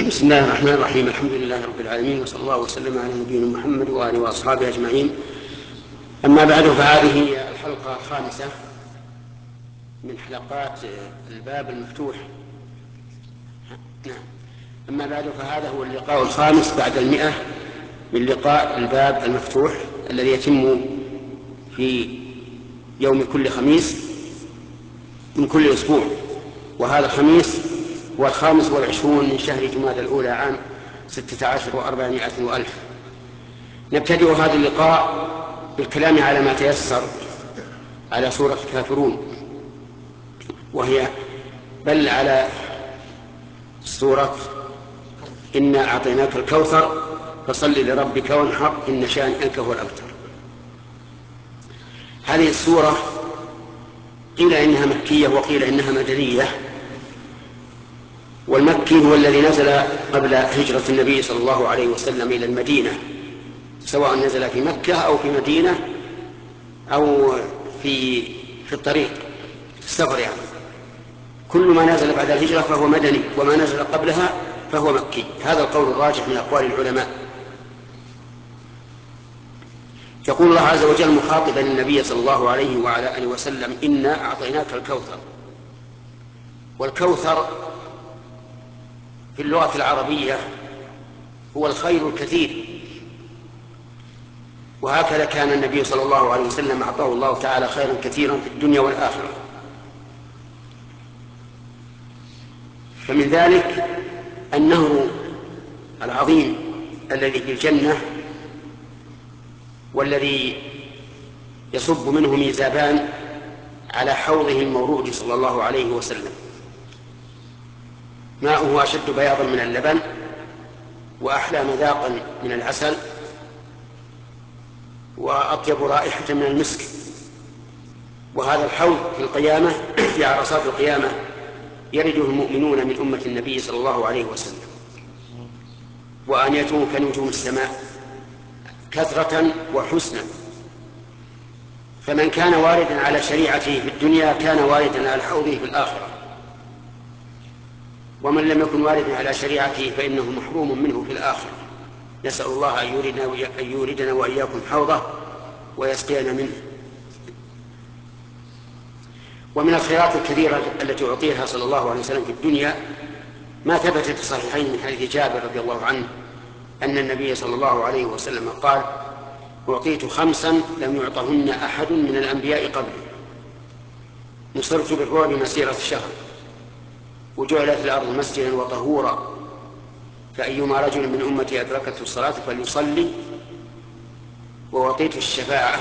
بسم الله الرحمن الرحيم. الحمد لله رب العالمين، وصلى الله وسلم على نبينا محمد وآله وأصحابه أجمعين. أما بعد، فهذه الحلقة الخامسة من حلقات الباب المفتوح. أما بعد، فهذا هو اللقاء الخامس بعد 100 من لقاء الباب المفتوح الذي يتم في يوم كل خميس من كل أسبوع، وهذا الخميس هو 25 من شهر جمادى الأولى عام 16 و400 وألف. نبتدئ هذا اللقاء بالكلام على ما تيسر على سورة الكافرون، وهي بل على سورة إنا أعطيناك الكوثر فصل لربك وانحر إن شانئك هو الأبتر. هذه السورة قيل إنها مكية وقيل إنها مدنية، والمكي هو الذي نزل قبل هجرة النبي صلى الله عليه وسلم إلى المدينة، سواء نزل في مكة أو في مدينة أو في الطريق في السفر، يعني كل ما نزل بعد الهجرة فهو مدني، وما نزل قبلها فهو مكي. هذا القول الراجح من أقوال العلماء. يقول الله عز وجل مخاطبا النبي صلى الله عليه وعلى آله وسلم: إنا أعطيناك الكوثر. والكوثر في اللغة العربية هو الخير الكثير، وهكذا كان النبي صلى الله عليه وسلم أعطاه الله تعالى خيرا كثيرا في الدنيا والآخرة. فمن ذلك النهر العظيم الذي في الجنة، والذي يصب منه ميزابان على حوضه المورود صلى الله عليه وسلم، ماؤه أشد بياضا من اللبن وأحلى مذاقا من العسل وأطيب رائحة من المسك. وهذا الحوض في القيامة في عرصات القيامة يرده المؤمنون من أمة النبي صلى الله عليه وسلم، وآنيته كنجوم السماء كثرة وحسنا. فمن كان واردا على شريعته في الدنيا كان واردا على حوضه في الآخرة، ومن لم يكن واردا على شريعته فإنه محروم منه في الآخرة. نسأل الله أن يوردنا وإياكم حوضه ويسقينا منه. ومن الخيرات الكثيرة التي أعطيها صلى الله عليه وسلم في الدنيا ما ثبت في الصحيحين من حديث جابر رضي الله عنه أن النبي صلى الله عليه وسلم قال: أعطيت 5 لم يعطهن أحد من الأنبياء قبلي، نصرت بالرعب مسيرة شهر، وجعلت الأرض مسجدا وطهورا، فأيما رجل من أمتي أدركته الصلاة فليصلي، ووطيت الشفاعة،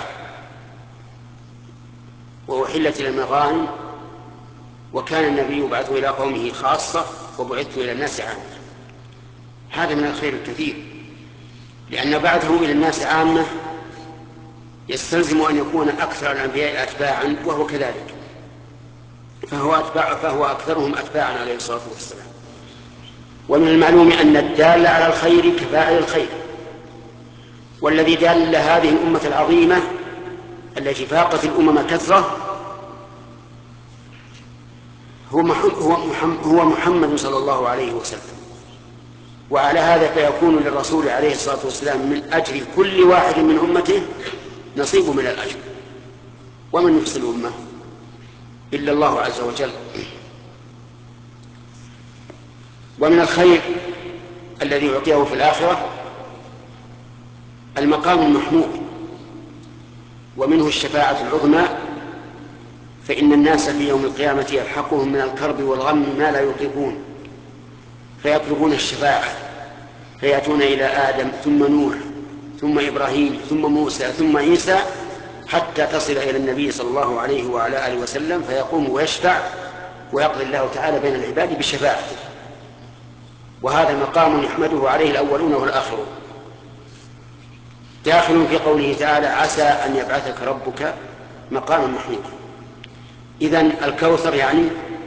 وأحلت المغانم، وكان النبي يبعث إلى قومه خاصة وبعثت إلى الناس عامة. هذا من الخير الكثير، لأن بعثه إلى الناس عامة يستلزم أن يكون أكثر الأنبياء أتباعا، وهو كذلك، فهو أكثرهم أتباعا عليه الصلاة والسلام. ومن المعلوم أن الدال على الخير كفاعل الخير، والذي دل هذه الأمة العظيمة التي فاقت الأمم كثرة هو محمد صلى الله عليه وسلم. وعلى هذا فيكون للرسول عليه الصلاة والسلام من أجر كل واحد من أمته نصيب من الأجر. ومن يفصل الأمة إلا الله عز وجل. ومن الخير الذي يعطيه في الآخرة المقام المحمود، ومنه الشفاعة العظمى، فإن الناس في يوم القيامة يلحقهم من الكرب والغم ما لا يطيقون، فيطلبون الشفاعة، فيأتون إلى آدم ثم نوح ثم إبراهيم ثم موسى ثم عيسى، حتى تصل إلى النبي صلى الله عليه وعلى آله وسلم، فيقوم ويشفع ويقضي الله تعالى بين العباد بشفاعته. وهذا مقام يحمده عليه الأولون والآخرون، داخل في قوله تعالى: عسى أن يبعثك ربك مقاما محمودا. إذن الكوثر يعني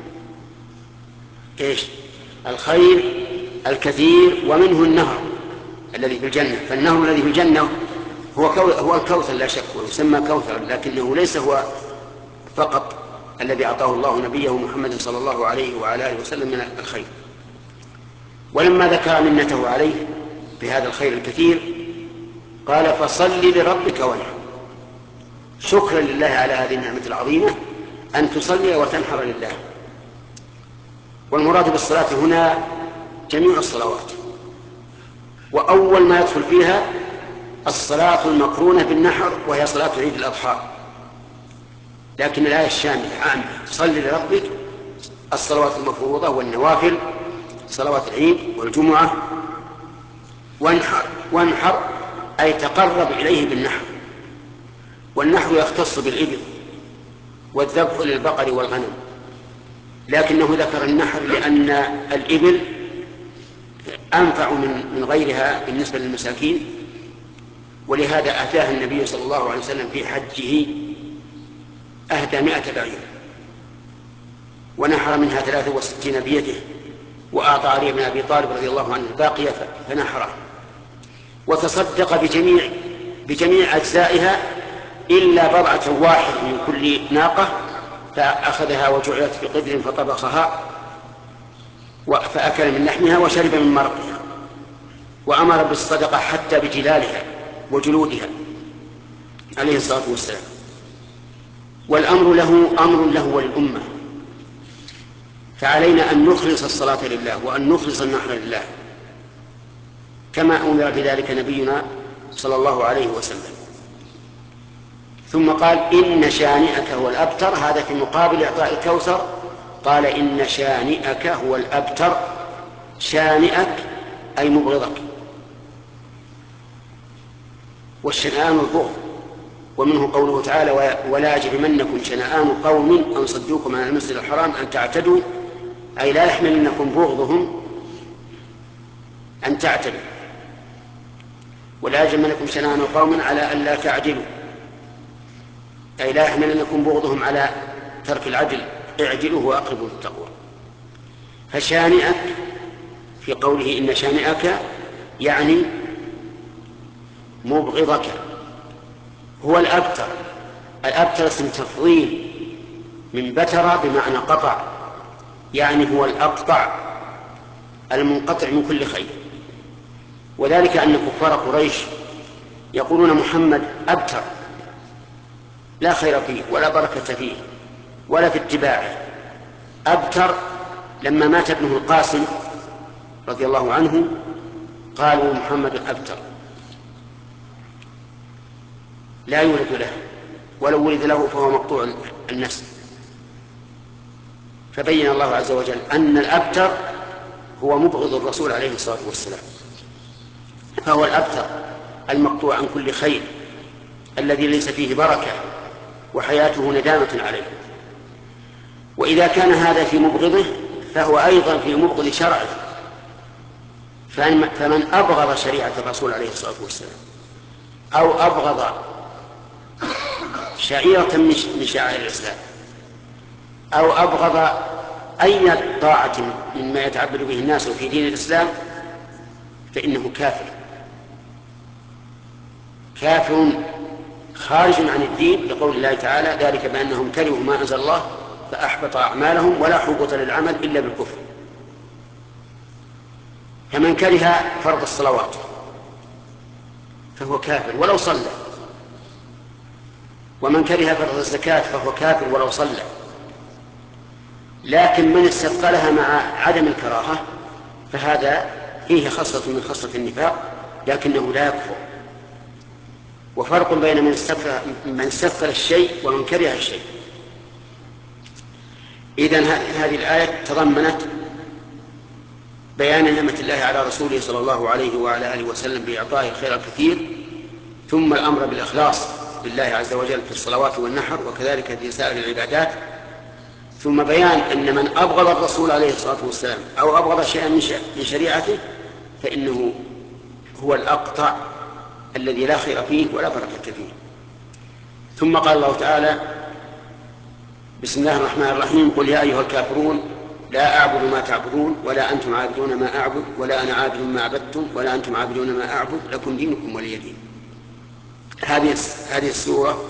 إيش؟ الخير الكثير، ومنه النهر الذي في الجنة. فالنهر الذي في الجنة هو الكوثر لا شك، ويسمى كوثر، لكنه ليس هو فقط الذي أعطاه الله نبيه محمد صلى الله عليه وعلى آله وسلم من الخير. ولما ذكر منته عليه بهذا الخير الكثير قال فصل لربك وانحر، شكرا لله على هذه النعمة العظيمة أن تصلي وتنحر لله. والمراد بالصلاة هنا جميع الصلوات، وأول ما يدخل فيها الصلاة المقرونة بالنحر وهي صلاة عيد الأضحى، لكن الآية الشاملة عامة: صل لربك، الصلوات المفروضة والنوافل، صلوات العيد والجمعة، وانحر أي تقرب إليه بالنحر. والنحر يختص بالإبل والذبح للبقر والغنم، لكنه ذكر النحر لأن الإبل أنفع من غيرها بالنسبة للمساكين، ولهذا أهداها النبي صلى الله عليه وسلم في حجه، أهدى 100 بعير ونحر منها 63 بيده، وأعطى علي بن أبي طالب رضي الله عنه الباقية فنحره، وتصدق بجميع أجزائها إلا بضعة واحد من كل ناقة، فأخذها وجعلت في قدر فطبخها فأكل من لحمها وشرب من مرقها، وأمر بالصدقة حتى بجلالها وجلودها عليه الصلاة والسلام. والأمر له وللأمة، فعلينا أن نخلص الصلاة لله وأن نخلص النحر لله كما أمر بذلك نبينا صلى الله عليه وسلم. ثم قال إن شانئك هو الأبتر، هذا في مقابل إعطاء الكوثر قال إن شانئك هو الأبتر. شانئك أي مبغضك، والشنآن البغض، ومنه قوله تعالى ولا يجرمنكم شنآن قوم أن صدوكم عن المسجد الحرام أن تعتدوا، أي لا يحملنكم بغضهم أن تعتدوا، ولا يجرمنكم شنآن قوم على أن لا تعدلوا، أي لا يحملنكم بغضهم على ترك العدل، اعدلوا وأقربوا للتقوى. فشانئك في قوله إن شانئك يعني مبغضك هو الأبتر. الأبتر اسم تفضيل من بتر بمعنى قطع، يعني هو الأقطع المنقطع من كل خير. وذلك أن كفار قريش يقولون محمد أبتر، لا خير فيه ولا بركة فيه ولا في اتباعه. أبتر لما مات ابنه القاسم رضي الله عنه قالوا محمد أبتر، لا يولد له، ولو ولد له فهو مقطوع النسل. فبين الله عز وجل أن الأبتر هو مبغض الرسول عليه الصلاة والسلام، فهو الأبتر المقطوع عن كل خير الذي ليس فيه بركة وحياته ندامة عليه. وإذا كان هذا في مبغضه فهو أيضا في مبغض شرعه، فمن أبغض شريعة الرسول عليه الصلاة والسلام أو أبغض شعيرة من شعائر الإسلام أو أبغض أي طاعة مما يتعبد به الناس في دين الإسلام فإنه كافر خارج عن الدين، لقول الله تعالى ذلك بأنهم كرهوا ما أنزل الله فأحبط أعمالهم ولا حبط للعمل إلا بالكفر. فمن كره فرض الصلوات فهو كافر ولو صلى، ومن كره فرض الزكاة فهو كافر ولو صلى. لكن من استثقلها مع عدم الكراهة فهذا فيه خصلة من خصلة النفاق لكنه لا يكفر. وفرق بين من استثقل الشيء ومن كره الشيء. إذن هذه الآية تضمنت بيان نعمة الله على رسوله صلى الله عليه وعلى آله وسلم بإعطائه الخير الكثير، ثم الأمر بالإخلاص لله عز وجل في الصلوات والنحر وكذلك في سائر العبادات، ثم بيان أن من أبغض الرسول عليه الصلاة والسلام أو أبغض شيئا من شريعته فإنه هو الأقطع الذي لا خير فيه ولا بركة فيه. ثم قال الله تعالى بسم الله الرحمن الرحيم قل يا أيها الكافرون لا أعبد ما تعبدون ولا أنتم عابدون ما أعبد ولا أنا عابد ما عبدتم ولا أنتم عابدون ما أعبد لكم دينكم ولي دين. هذه السورة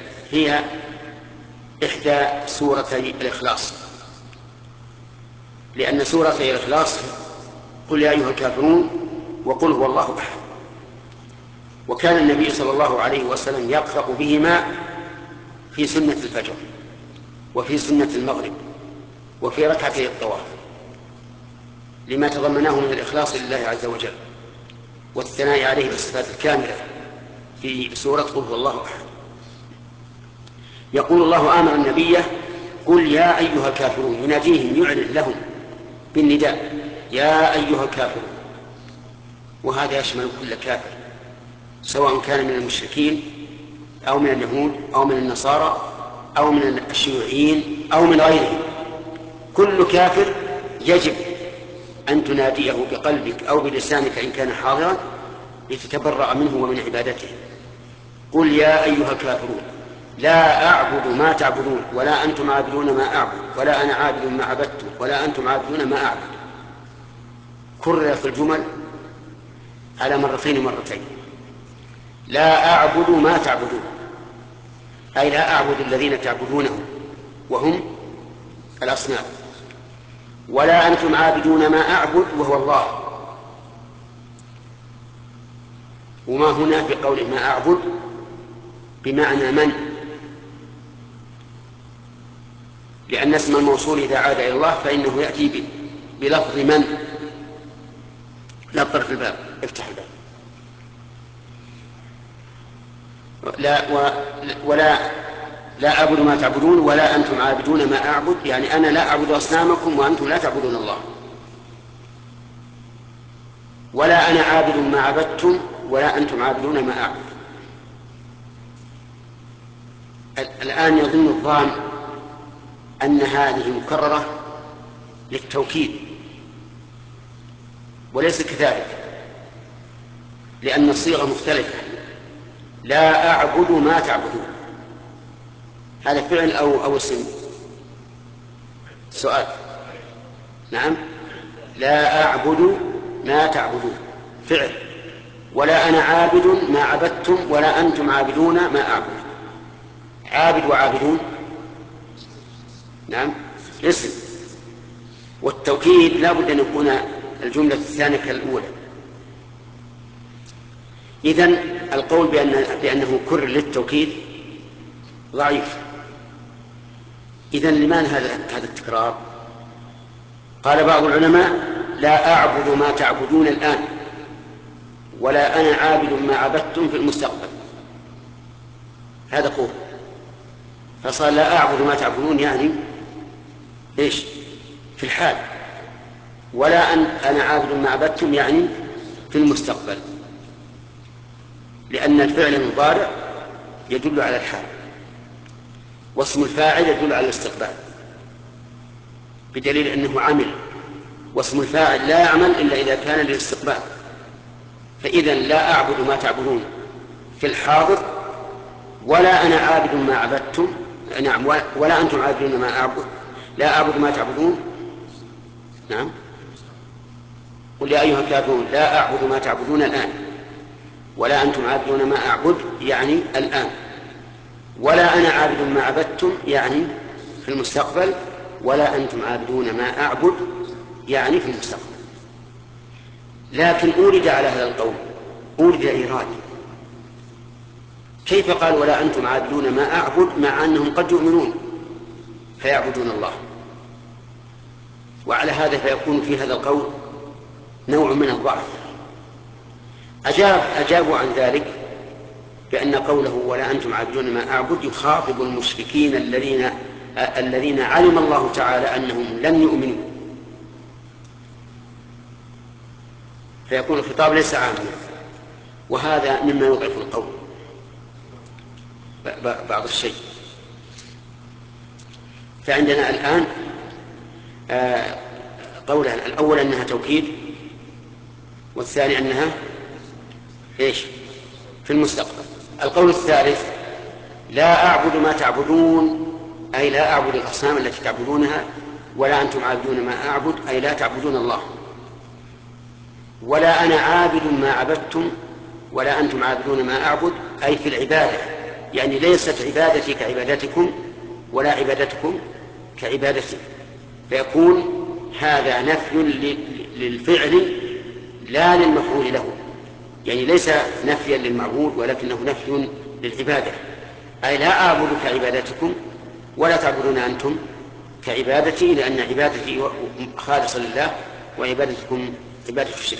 هي إحدى سورتي الإخلاص، لأن سورة الإخلاص قل يا أيها الكافرون وقل هو الله أحد، وكان النبي صلى الله عليه وسلم يقرأ بهما في سنة الفجر وفي سنة المغرب وفي ركعتي الطواف، لما تضمناه من الإخلاص لله عز وجل والثناء عليه بالصفات الكاملة في سورة قل هو الله أحد. يقول الله آمر النبي قل يا أيها الكافرون، يناديهم يعلن لهم بالنداء يا أيها الكافرون، وهذا يشمل كل كافر سواء كان من المشركين أو من اليهود أو من النصارى أو من الشيوعيين أو من غيرهم. كل كافر يجب أن تناديه بقلبك أو بلسانك إن كان حاضرا لتتبرأ منه ومن عبادته. قل يا أيها الكافرون لا أعبد ما تعبدون ولا أنتم عابدون ما أعبد ولا أنا عابد ما عبدتم ولا أنتم عابدون ما أعبد. كرر في الجمل على مرتين مرتين. لا أعبد ما تعبدون أي لا أعبد الذين تعبدونهم وهم الأصنام، ولا أنتم عابدون ما أعبد وهو الله. وما هنا في قوله ما أعبد بمعنى من، لأن اسم الموصول إذا عاد إلى الله فإنه يأتي بلفظ من. لا طرف الباب، افتح الباب. لا أعبد ما تعبدون ولا أنتم عابدون ما أعبد، يعني أنا لا أعبد أصنامكم وأنتم لا تعبدون الله. ولا أنا عابد ما عبدتم ولا أنتم عابدون ما أعبد. الآن يظن الظان أن هذه مكررة للتوكيد، وليس كذلك، لأن الصيغة مختلفة. لا أعبد ما تعبدون، هذا فعل أو اسم؟ سؤال. نعم، لا أعبد ما تعبدون فعل، ولا أنا عابد ما عبدتم ولا أنتم عابدون ما أعبد. عابد وعابدون نعم اسم، والتوكيد لا بد أن يكون الجملة الثانية كالأولى. إذن القول بأنه كرر للتوكيد ضعيف. إذن لماذا هذا التكرار؟ قال بعض العلماء لا أعبد ما تعبدون الآن ولا أنا عابد ما عبدتم في المستقبل، هذا قول. فصار لا أعبد ما تعبدون يعني إيش في الحال، ولا أنا عابد ما عبدتم يعني في المستقبل، لأن الفعل المضارع يدل على الحال واسم الفاعل يدل على الاستقبال، بدليل أنه عمل، واسم الفاعل لا يعمل إلا إذا كان للاستقبال. فإذا لا أعبد ما تعبدون في الحاضر ولا أنا عابد ما عبدتم، نعم، ولا أنتم عابدون ما أعبد. لا أعبد ما تعبدون، نعم. قل يا أيها الكافرون لا أعبد ما تعبدون الآن ولا أنتم عابدون ما أعبد يعني الآن، ولا أنا عابد ما عبدتم يعني في المستقبل، ولا أنتم عابدون ما أعبد يعني في المستقبل. لكن أورد على هذا القول أورد إيراد. كيف قال ولا أنتم عابدون ما أعبد مع أنهم قد يؤمنون فيعبدون الله؟ وعلى هذا فيكون في هذا القول نوع من الضعف. أجابوا عن ذلك بأن قوله ولا أنتم عابدون ما أعبد يخاطب المشركين الذين علم الله تعالى أنهم لن يؤمنوا، فيكون الخطاب ليس عاما، وهذا مما يضعف القول بعض الشيء. فعندنا الآن قولان: الأول أنها توكيد، والثاني أنها إيش في المستقبل. القول الثالث لا أعبد ما تعبدون أي لا أعبد الأصنام التي تعبدونها، ولا أنتم عابدون ما أعبد أي لا تعبدون الله، ولا أنا عابد ما عبدتم ولا أنتم عابدون ما أعبد أي في العبادة، يعني ليست عبادتي كعبادتكم ولا عبادتكم كعبادتي. فيكون هذا نفي للفعل لا للمفعول له، يعني ليس نفيا للمعبود ولكنه نفي للعبادة، أي لا أعبد كعبادتكم ولا تعبدون أنتم كعبادتي، لأن عبادتي خالصة لله وعبادتكم عبادة الشرك.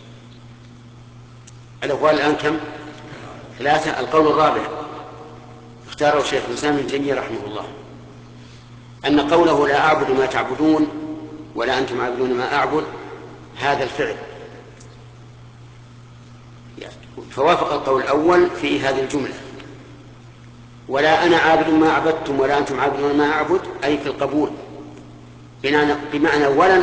الأقوال الآن كم؟ 3. القول الرابع اختاره شيخ الإسلام ابن تيمية رحمه الله، أن قوله لا أعبد ما تعبدون ولا أنتم عابدون ما أعبد هذا الفعل، فوافق القول الأول في هذه الجملة، ولا أنا عابد ما عبدتم ولا أنتم عابدون ما أعبد، أي في القبول، بمعنى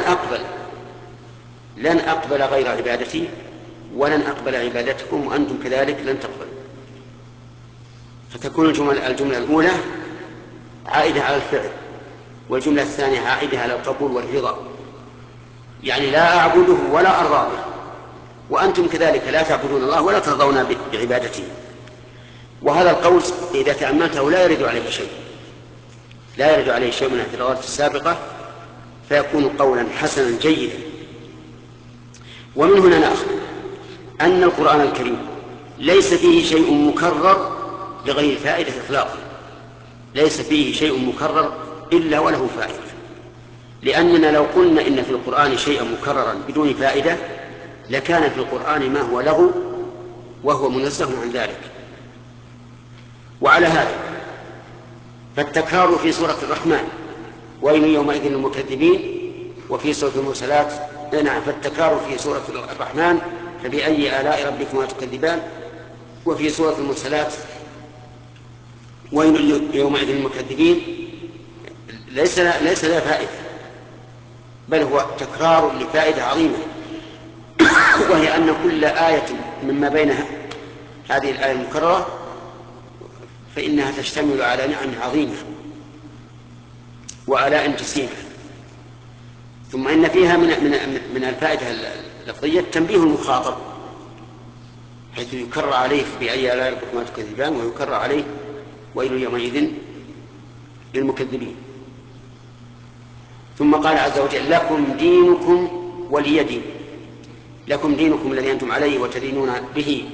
لن أقبل غير عبادتي ولن أقبل عبادتكم وأنتم كذلك لن تقبلوا. فتكون الجملة الأولى عائدة على الفعل، والجملة الثانية عائدة على القبول والرضا، يعني لا أعبده ولا أرضى به، وأنتم كذلك لا تعبدون الله ولا ترضون بعبادته. وهذا القول إذا تأملته لا يرد عليه شيء من الاعتراضات السابقة، فيكون قولا حسنا جيدا. ومن هنا نأخذ أن القرآن الكريم ليس فيه شيء مكرر لغير فائدة إطلاقا، ليس فيه شيء مكرر إلا وله فائدة، لأننا لو قلنا إن في القرآن شيئا مكررا بدون فائدة لكان في القرآن ما هو لغو وهو منزه عن ذلك. وعلى هذا فالتكرار في سورة الرحمن ويل يومئذ للمكذبين، وفي سورة المرسلات فالتكرار في سورة الرحمن فبأي آلاء ربكما تكذبان، وفي سورة المرسلات ويل يومئذ للمكذبين ليس لا فائدة، بل هو تكرار لفائدة عظيمة، وهي أن كل آية مما بين هذه الآية المكررة فإنها تشتمل على نعم عظيمة وآلاء جسيمة. ثم إن فيها من الفائدة اللفظية تنبيه المخاطب، حيث يكرر عليه بأي آلاء ربكما تكذبان، ويكرر عليه ويل يومئذ للمكذبين. ثم قال عز وجل لكم دينكم ولي دين، لكم دينكم الذي أنتم عليه وتدينون به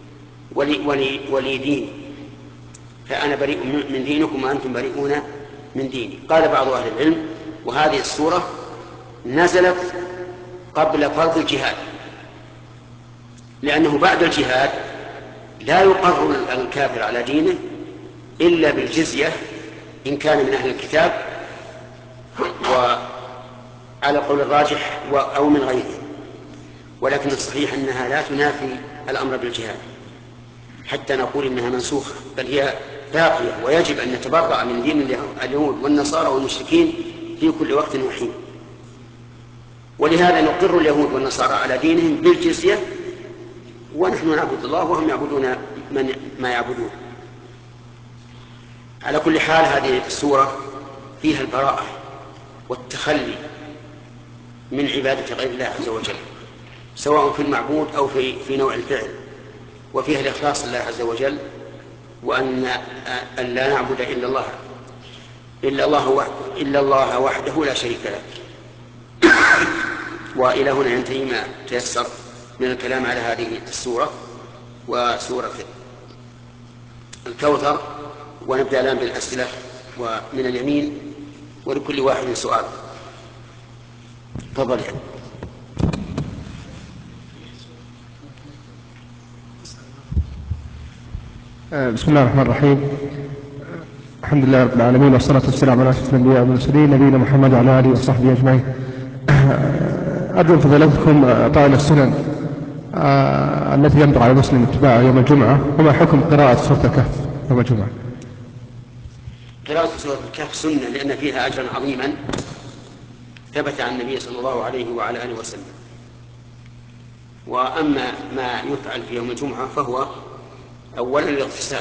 ولي دين، فأنا بريء من دينكم وأنتم بريئون من ديني. قال بعض أهل العلم وهذه السورة نزلت قبل فرض الجهاد، لأنه بعد الجهاد لا يقر الكافر على دينه إلا بالجزية إن كان من أهل الكتاب، وعلى قول الراجح أو من غيره، ولكن الصحيح أنها لا تنافي الأمر بالجهاد حتى نقول إنها منسوخة، بل هي باقية، ويجب أن نتبرأ من دين اليهود والنصارى والمشركين في كل وقت وحين. ولهذا نقر اليهود والنصارى على دينهم بالجزية، ونحن نعبد الله وهم يعبدون ما يعبدون. على كل حال هذه السورة فيها البراءة والتخلي من عبادة غير الله عز وجل، سواء في المعبود أو في نوع الفعل، وفيها الإخلاص لله عز وجل، وأن لا نعبد إلا الله وحده لا شريك له. وإلى هنا ينتهي ما تيسر من الكلام على هذه السورة وسورة الكوثر، ونبدأ الآن بالأسئلة ومن اليمين، ولكل واحد سؤال. تفضل. بسم الله الرحمن الرحيم. الحمد لله رب العالمين، والصلاة والسلام على أشرف الأنبياء والمرسلين نبينا محمد وعلى آله وصحبه أجمعين. أرجو من فضيلتكم طائل السنن التي ينبغي على المسلم اتباعها يوم الجمعة، وما حكم قراءة سورة الكهف يوم الجمعة؟ قراءة سورة الكهف سنة لأن فيها أجرا عظيما ثبت عن النبي صلى الله عليه وعلى آله وسلم. وأما ما يفعل في يوم الجمعة فهو أولا الاغتسال،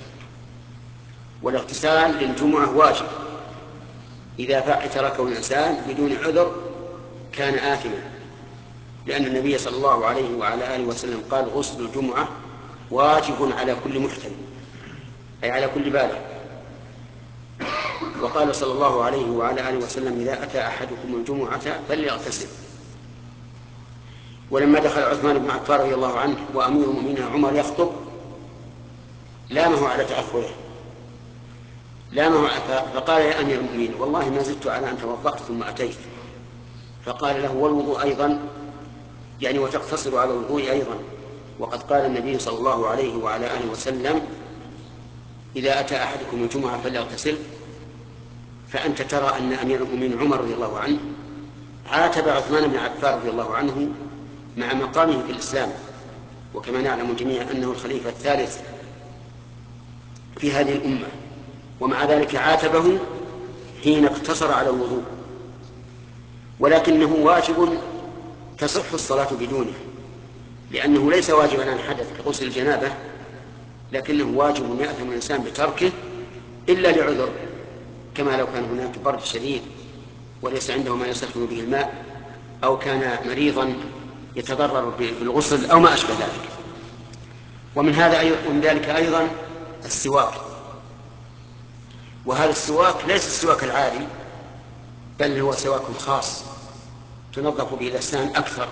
والاغتسال للجمعة واجب، إذا تركه الإنسان بدون عذر كان آثما، لأن النبي صلى الله عليه وعلى آله وسلم قال غسل الجمعة واجب على كل محتم، أي على كل بالغ. وقال صلى الله عليه وعلى آله وسلم: إذا أتى أحدكم الجمعة فليغتسل. ولما دخل عثمان بن عفان رضي الله عنه وأمير المؤمنين عمر يخطب لامه على تأخره، فقال: يا أمير المؤمنين والله ما زدت على أن توضأت ثم أتيت. فقال له: والوضوء أيضا، يعني وتقتصر على الوضوء أيضا، وقد قال النبي صلى الله عليه وعلى آله وسلم: إذا أتى أحدكم الجمعة فليغتسل. فأنت ترى أن أمير المؤمنين عمر رضي الله عنه عاتب عثمان بن عفان رضي الله عنه مع مقامه في الإسلام، وكما نعلم جميعا أنه الخليفة الثالث في هذه الأمة، ومع ذلك عاتبه حين اقتصر على الوضوء، ولكنه واجب تصح الصلاة بدونه، لأنه ليس واجبا عن حدث كغسل الجنابة، لكنه واجب يأثم الإنسان بتركه إلا لعذر، كما لو كان هناك برد شديد وليس عنده ما يسخن به الماء، أو كان مريضا يتضرر بالغسل أو ما أشبه ذلك. ومن ذلك أيضا السواك، وهذا السواك ليس السواك العادي، بل هو سواك خاص تنظف به الأسنان أكثر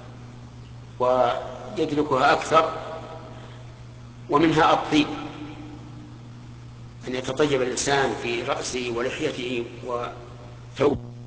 ويدركها أكثر، ومنها الطيب، أن يتطيب الإنسان في رأسه ولحيته وثوبه.